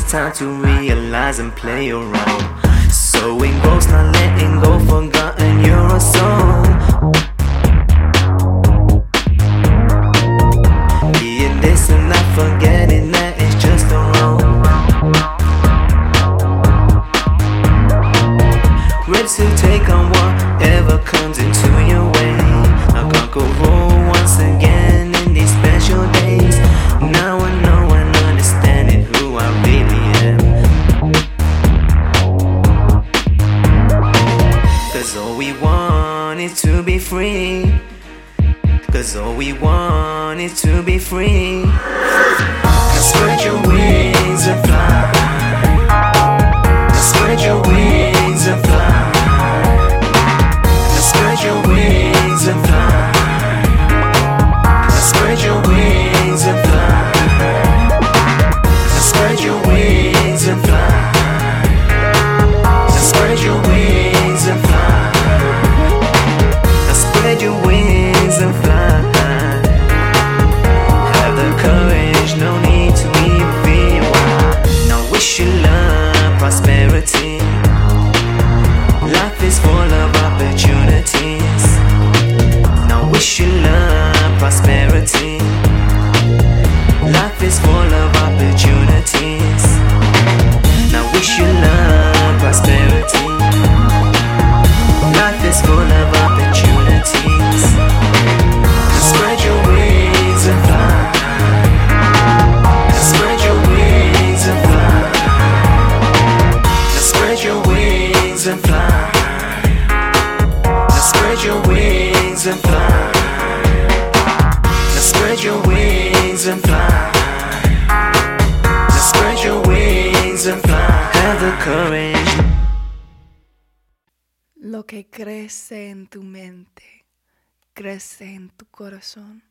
time to realize and play around. So engrossed, not letting go, forgotten you're a soul. Being this and not forgetting that it's just a wrong. Ready to take on whatever comes into your way. I can't go wrong once again in these special days. Now I know and understanding who I really am. Cause all we want is to be free. Cause all we want is to be free. Now spread your wings and fly. Now spread your wings and fly. Now spread your wings and fly. Now spread your wings and fly. Now spread your wings and fly. Now spread your wings and fly. Now spread your wings and fly. Have the courage, no need to even fear why. Now wish you love, prosperity. Life is full of opportunities. Now wish you love, prosperity. Life is full of opportunities. Now wish you love, prosperity. Life is full of opportunities. Now spread your wings and fly. Now spread your wings and fly. Now spread your wings and fly. Now spread your wings and fly. Now spread your wings and fly. Now spread your wings and fly. Have the courage. Lo que crece en tu mente, crece en tu corazón.